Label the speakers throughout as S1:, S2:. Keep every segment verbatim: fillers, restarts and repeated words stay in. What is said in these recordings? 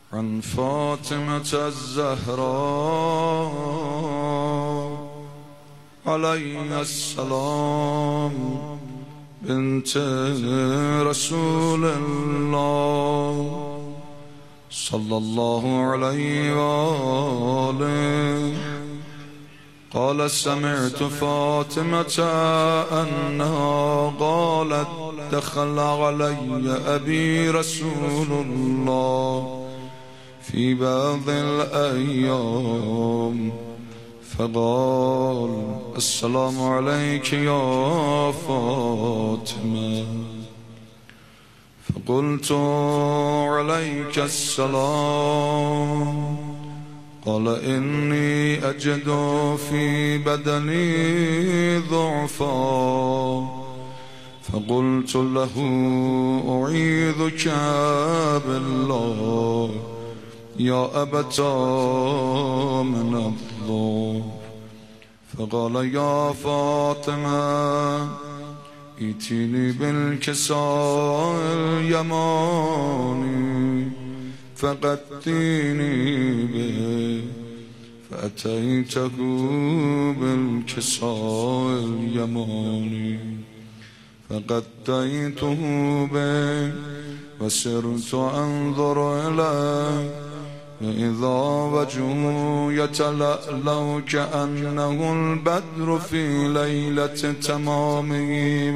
S1: عن فاطمة الزهراء عليها السلام بنت رسول الله صلى الله عليه وآله. قال سمعت فاطمة أنها قالت دخل علي أبي رسول الله في بعض الأيام فقال السلام عليك يا فاطمة، فقلت عليك السلام. قال إني أجد في بدني ضعفا، فقلت له أعيذك بالله يا أبتا من الضعف. فقال يا فاطمة ائتني بالكساء اليماني فقدتيني به، فأتيته بالكساء اليماني فقديته به، وسرت أنظر إليه فإذا وجهه يتلألأ كأنه البدر في ليلة تمامه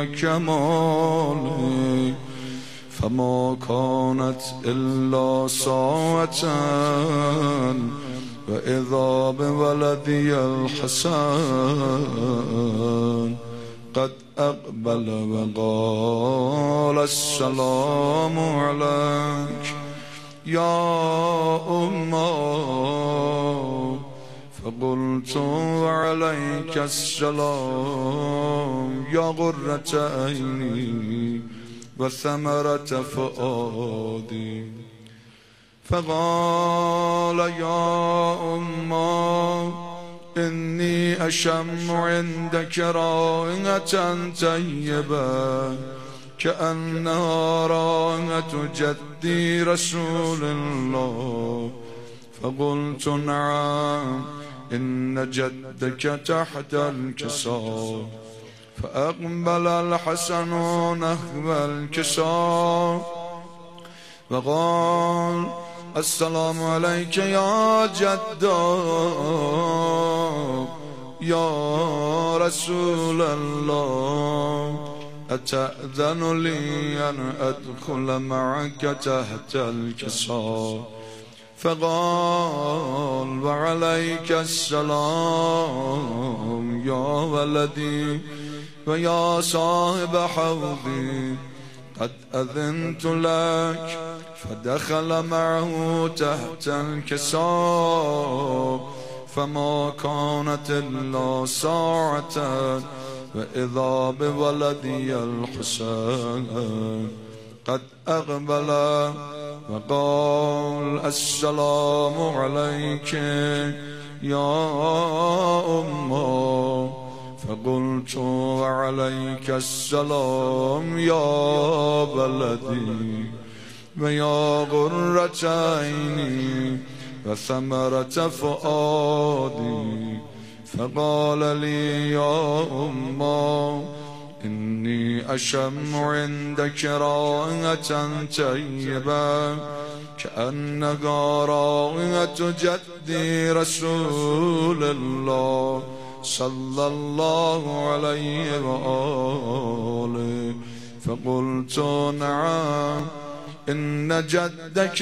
S1: وكماله، فما كانت إلا ساعة وإذا بولدي الحسن قد أقبل وقال السلام عليك يا أمه. فقلت وعليك السلام يا غرة عيني وثمرة فؤادي. فقال يا أمه إني أشم عندك رائحة طيبة كأنها رائحة جدي رسول الله. فقلت نعم إن جدك تحت الكساء. فأقبل الحسن نحو الكساء وقال السلام عليك يا جدا يا رسول الله، أتأذن لي أن أدخل معك تحت الكساء؟ فقال وعليك السلام يا ولدي ويا صاحب حوضي، قد أذنت لك. فدخل معه تحت الكساء فما كانت إلا ساعة وإذا بولدي الحسين قد أقبل وقال السلام عليك يا أمه. فقلت وعليك السلام يا بلدي ويا غرة عيني وثمرة فؤادي. فقال لي يا أمه إني أشم عندك رائحة طيبة كأنها رائحة جدي رسول الله صلى الله عليه وآله. فقلت نعم إن جدك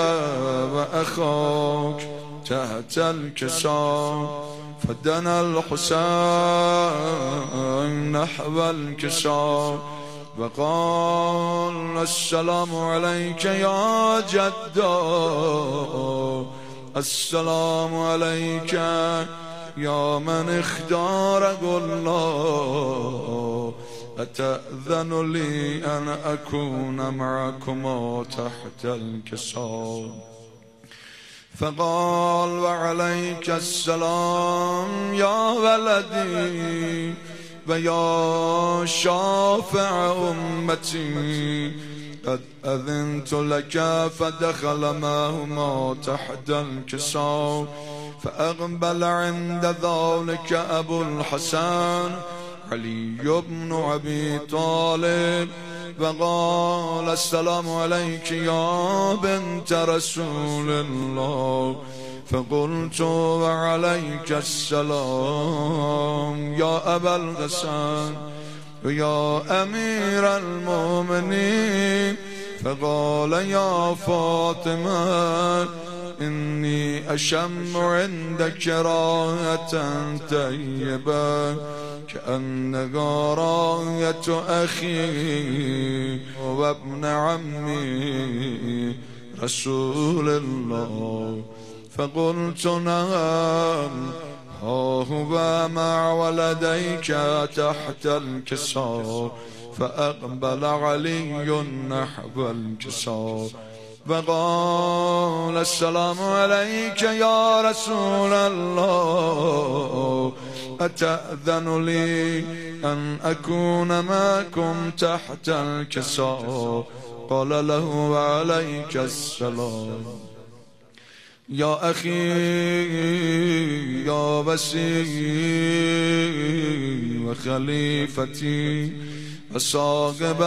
S1: وأخاك تحت الكساء. فدنا الحسين نحو الكساء وقال السلام عليك يا جدا، السلام عليك يا من اختاره الله، أتأذن لي أن أكون معكما تحت الكساء؟ فقال وعليك السلام يا ولدي ويا شافع أمتي، قد أذنت لك فدخل معهما تحت الكساء فأقبل عند ذلك أبو الحسن علي بن أبي طالب فقال السلام عليك يا بنت رسول الله فقلت وعليك السلام يا أبا الحسن يا أمير المؤمنين فقال يا فاطمة إني أشم عندك رائحة طيبة كأنها رائحة أخي وابن عمي رسول الله فقلت نعم ها هو مع ولديك تحت الكساء فأقبل علي نحو الكساء فقال السلام عليك يا رسول الله أتأذن لي أن أكون معكم تحت الكساء قال له وعليك السلام يا أخي يا وسيي وخليفتي وصاحب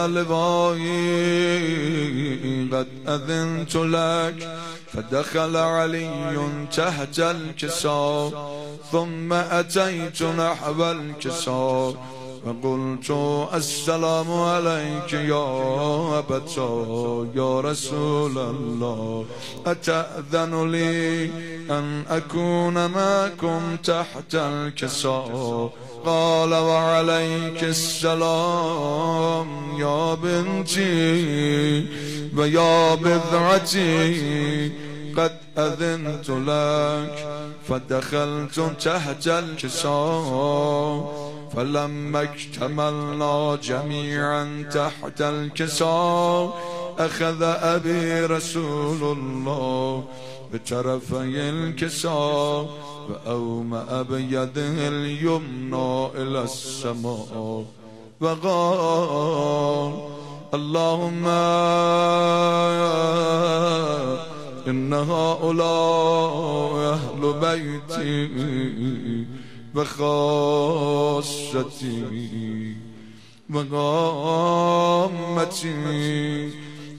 S1: لوائي قد أذنت لك فدخل علي تحت الكساء ثم أتيت نحو الكساء فقلت السلام عليك يا أبتا يا رسول الله أتأذن لي أن أكون معكم تحت الكساء قال وعليك السلام يا بنتي ويا بضعتي قد أذنت لك فدخلت تحت الكساء فلما اكتملنا جميعا تحت الكساء أخذ أبي رسول الله بطرفي الكساء وأومأ بيده اليمنى إلى السماء وقال اللهم إن هؤلاء أهل بيتي وخاصتي وقامتي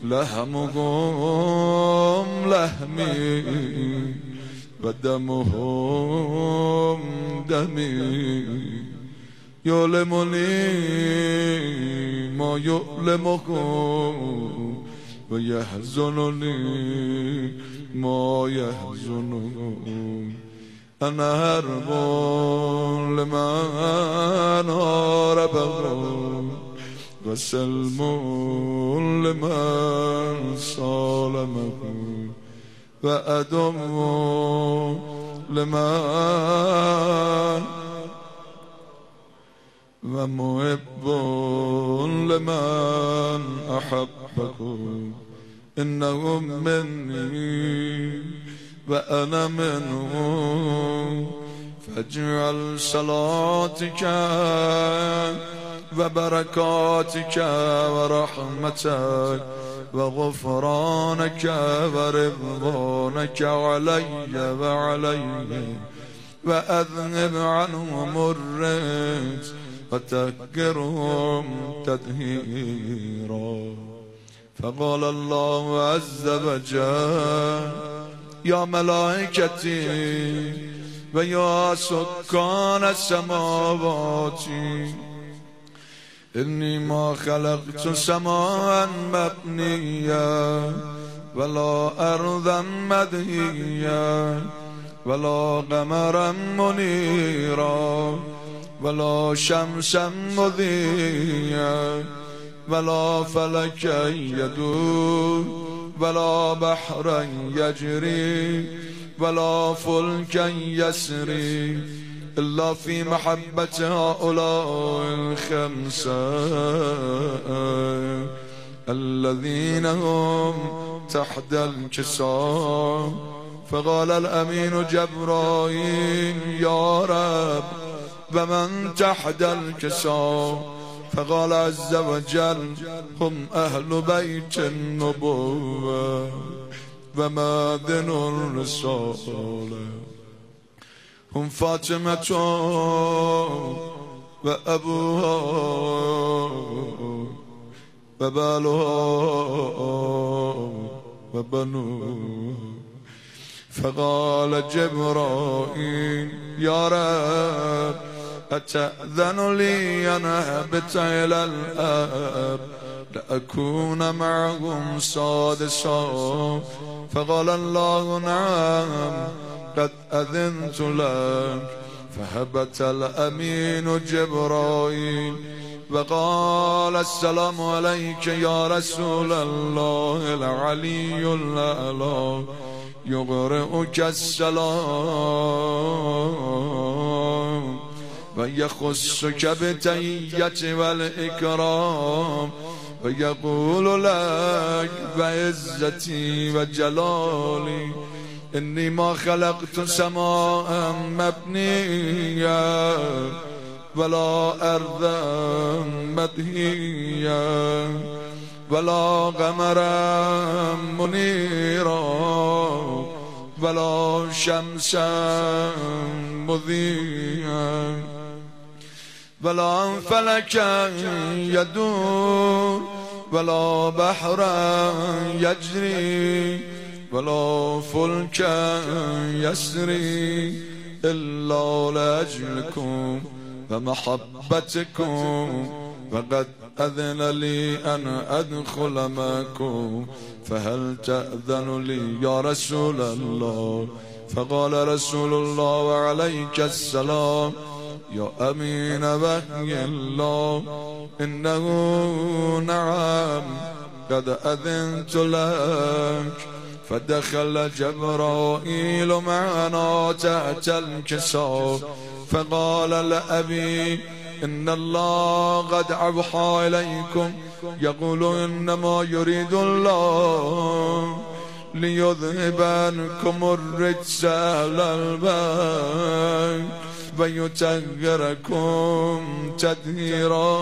S1: لحمهم لحمي ودمهم دمي يؤلمني ما يؤلمكم ويحزنني ما يحزنهم أنا هرب لمن هربه وسلم لمن صالمه وأدم لمن ومحب لمن أحبكم إنهم مني وأنا منهم فاجعل صلاتك وبركاتك ورحمتك وغفرانك ورضوانك علي وعلي وأذهب عنهم الرجس وتكرهم تدهيرا فقال الله عز وجل يا ملائكتي ويا سكان السماوات إني ما خلقت سماء مبنيا ولا أرضا مدهيا ولا قمرا منيرا ولا شمسا مضيا ولا فلكا يدور ولا بحرا يجري ولا فلكا يسري إلا في محبة هؤلاء الخمسة الذين هم تحت الكساء فقال الأمين جبرائيل يا رب ومن تحت الكساء فقال عز وجل هم أهل بيت النبوة ومعدن الرسالة هم فاطمة وأبوها وبالها وبنوها. فقال جبرائيل يا رب أتأذن لي أن أهبط إلى الأرض لأكون معهم سادسا؟ فقال الله نعم قد أذنت لك. فهبط الأمين جبرائيل وقال السلام عليك يا رسول الله العلي الأعلى يقرئك السلام ويخصك بالتحية والإكرام ويقول لك بعزتي وجلالي إني ما خلقت سماء مبنيا ولا أرضا مدهيا ولا قمرا منيرا ولا شمسا مضيئا ولا فلكا يدور ولا بحرا يجري ولا فلكا يسري إلا لأجلكم ومحبتكم. وقد أذن لي أن أدخل معكم فهل تأذن لي يا رسول الله؟ فقال رسول الله وعليك السلام يا أمين وحي الله إنه نعم قد أذنت لك. فدخل جبرائيل معنا تحت الكساء فقال لأبي إن الله قد أوحى إليكم يقول إنما يريد الله ليذهب عنكم الرجس أهل البيت ويطهركم تطهيرا.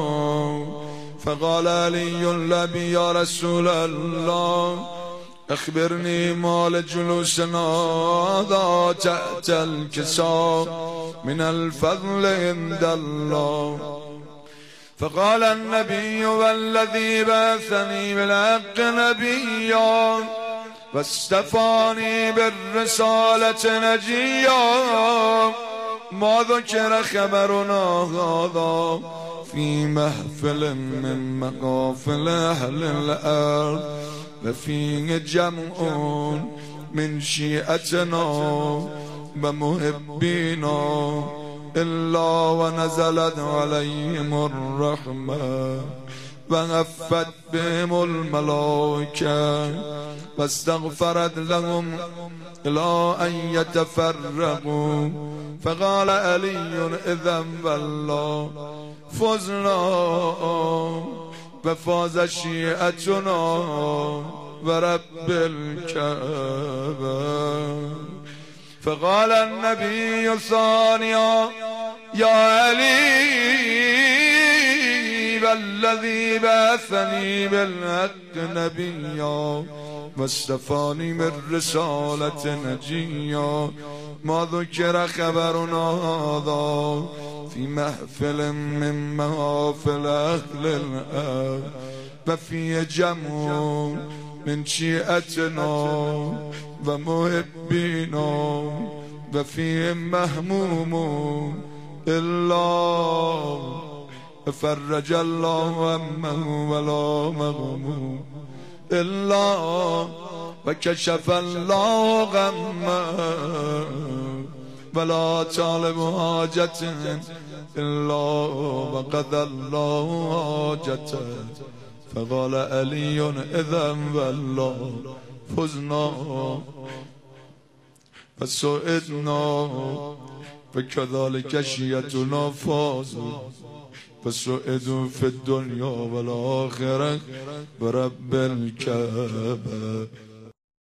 S1: فقال علي لأبي يا رسول الله أخبرني ما لجلوسنا هذا تحت الكساء من الفضل عند الله. فقال النبي والذي بعثني بالحق نبيا واستفاني بالرسالة نجيا ما ذكر خبرنا هذا في محفل من مقافل أهل الأرض وفيه جمع من شيعتنا ومحبينا إلا ونزلت عليهم الرحمة وغفت بهم الملائكة واستغفرت لهم إلى أن يتفرقوا. فقال علي إذن والله فزنا وفاز شيعتنا ورب الكعبة. فقال النبي ثانيا يا علي والذي بعثني بالحق نبيا واستفاني من رسالة نجيا ما ذكر خبرنا هذا في محفل من محافل أهل الأرض وفي جمع من شيعتنا ومحبينا وفيهم مهموم إلا فرج الله همه ولا مغموم إلا وكشف الله غمه ولا طالب حاجة إلا وقضى الله حاجته. فقال علي إذن والله فزنا فسئدنا فكذلك شيعتنا فازوا فسئدوا في الدنيا والآخرة برب الكعبة.